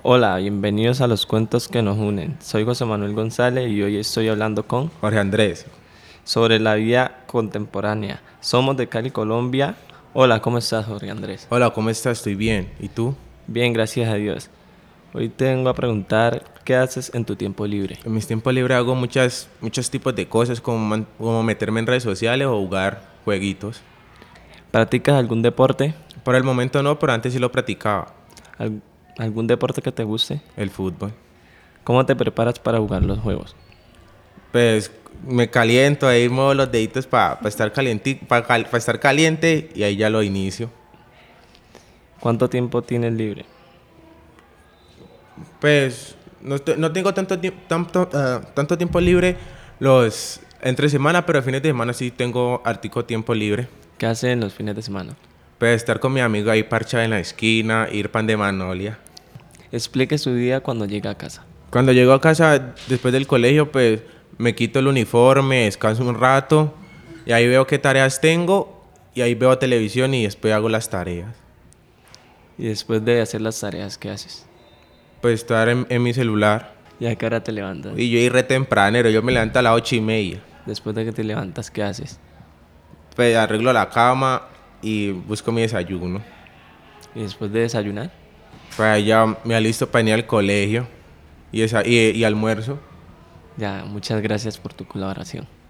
Hola, bienvenidos a los cuentos que nos unen. Soy José Manuel González y hoy estoy hablando con Jorge Andrés. sobre la vida contemporánea. Somos de Cali, Colombia. Hola, ¿cómo estás, Jorge Andrés? Hola, ¿cómo estás? Estoy bien. ¿Y tú? Bien, gracias a Dios. Hoy te vengo a preguntar qué haces en tu tiempo libre. En mis tiempos libres hago muchos tipos de cosas como meterme en redes sociales o jugar jueguitos. ¿Practicas algún deporte? Por el momento no, pero antes sí lo practicaba, ¿Al- ¿Algún deporte que te guste? el fútbol. ¿Cómo te preparas para jugar los juegos? Pues me caliento, ahí muevo los deditos para estar estar caliente y ahí ya lo inicio. ¿Cuánto tiempo tienes libre? Pues no tengo tanto tiempo libre los entre semana, pero a fines de semana sí tengo hartico tiempo libre. ¿Qué haces en los fines de semana? Pues estar con mi amigo ahí parchado en la esquina, ir pan de Manolia. Explique su día cuando llega a casa. Cuando llego a casa después del colegio, pues me quito el uniforme, descanso un rato y ahí veo qué tareas tengo y ahí veo televisión y después hago las tareas. Y después de hacer las tareas, ¿qué haces? Pues estar en mi celular. ¿Y a qué hora te levantas? Y yo iré tempranero, yo me levanto a las 8:30. Después de que te levantas, ¿qué haces? Pues arreglo la cama y busco mi desayuno. Y después de desayunar, Pues ahí ya me alisto para ir al colegio y almuerzo. ya, muchas gracias por tu colaboración.